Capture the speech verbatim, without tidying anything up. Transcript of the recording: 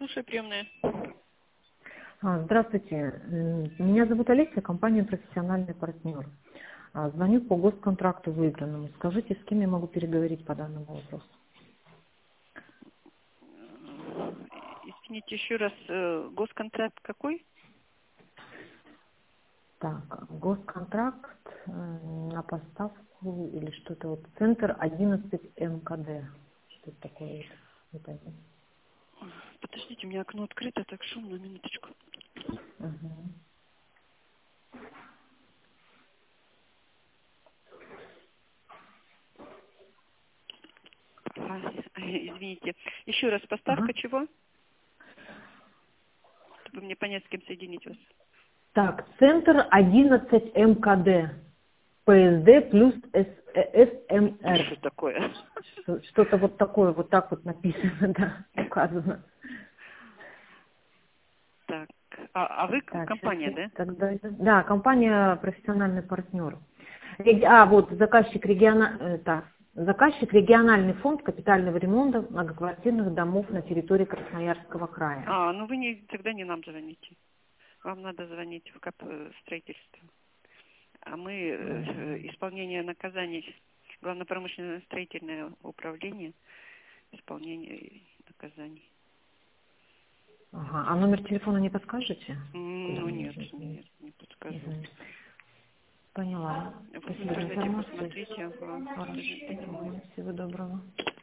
слушаю, приемная. А, Здравствуйте. М, Меня зовут Олеся, компания «Профессиональный партнер». А, Звоню по госконтракту выигранному. Скажите, с кем я могу переговорить по данному вопросу? Э, Извините, еще раз, э, госконтракт какой? Так, госконтракт э, на поставку или что-то вот. Центр одиннадцать эм ка дэ. Что это такое? Не пойму. Подождите, у меня окно открыто, так шумно, минуточку. Мгм. А, извините. Еще раз, Ага. поставка чего? Чтобы мне понять, с кем соединить вас. Так, центр одиннадцать эм ка дэ. пэ эс дэ плюс эс- э, эс эм Это эр. что такое? Что- Что-то вот такое, вот так вот написано, да, указано. Так, а, а вы к- Так, сейчас компания, я да? тогда... Да, компания «Профессиональный партнер». Реги- А, вот, заказчик, региона... э, так, заказчик региональный фонд капитального ремонта многоквартирных домов на территории Красноярского края. А, ну вы не, тогда не нам звоните. Вам надо звонить в кап э, строительство. А мы э, Мгм. исполнение наказаний, Главное промышленное строительное управление, исполнение наказаний. Ага, а номер телефона не подскажете? М, Куда Ну мне нет, нужно нет, звонить? не подскажу. Мгм. Поняла. Вы Спасибо за подождите, информацию. посмотрите. Ага, Хорошо. подождите. Ага, всего доброго.